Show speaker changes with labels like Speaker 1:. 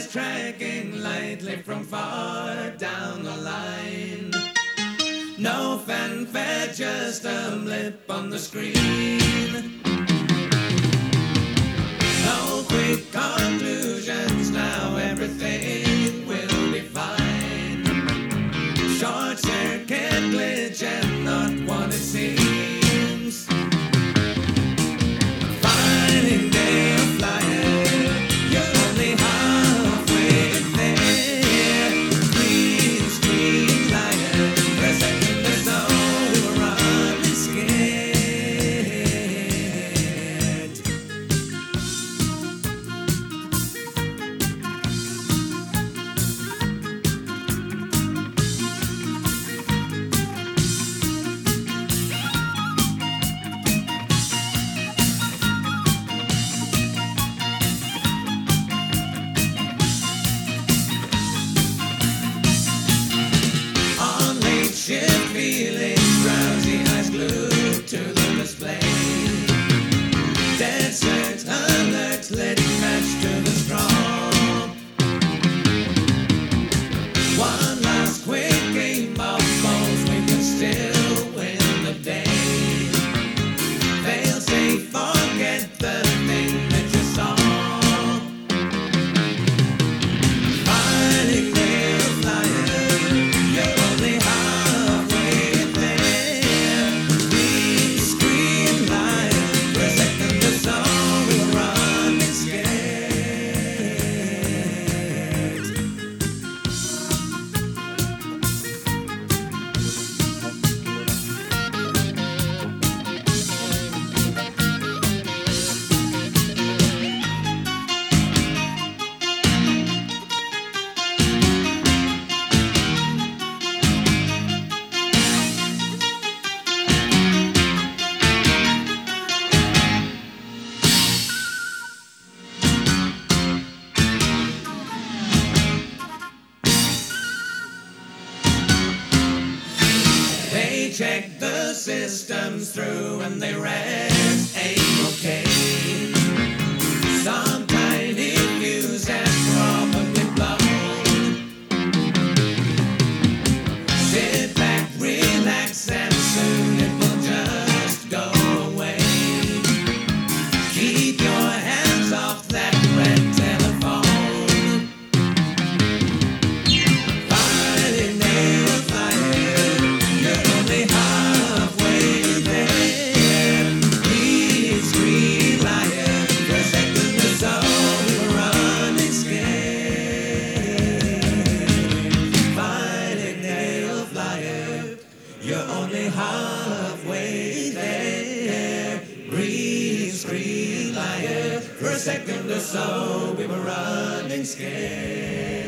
Speaker 1: eyes tracking lightly from far down the line. No fanfare, just a blip on the screen. No quick conclusions, now everything will be fine. Short circuit glitch and not what it seems. Finding day of flyer, you're only halfway there. Green screen lighter, for a second or so we were running scared. On late shift, feeling drowsy, eyes glued to the display. Dead set alert, lit match to the straw. One last quick game of balls, we can still win the day. Fail safe, forget the thing that you saw. Finding their flyer, you're only halfway there. Green screen light, for a second or so we were running scared. They checked the systems through and they read A-OK. Some tiny fuse has probably blown. Sit back, relax, and soon it will just go away. Keep your hands off that red telephone. Finding their flyer, you're only halfway there. Green screen lighter, for a second or so we were running scared. Finding their flyer, you're only halfway there. Green screen lighter, for a second or so we were running scared.